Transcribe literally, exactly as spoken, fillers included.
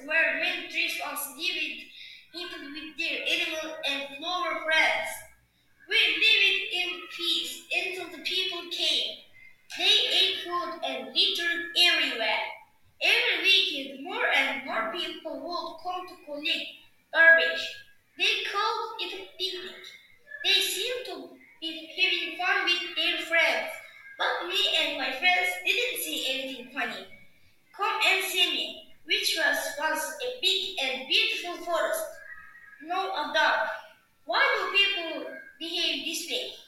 where many trees once lived into with their animal and flower friends. We lived in peace until the people came. They ate food and littered everywhere. Every weekend, more and more people would come to collect garbage. They called it a picnic. They seemed to be having fun with their friends, but me and my friends didn't see anything funny. Come and see me, which was once a big and beautiful forest. No, a dog. Why do people behave this way?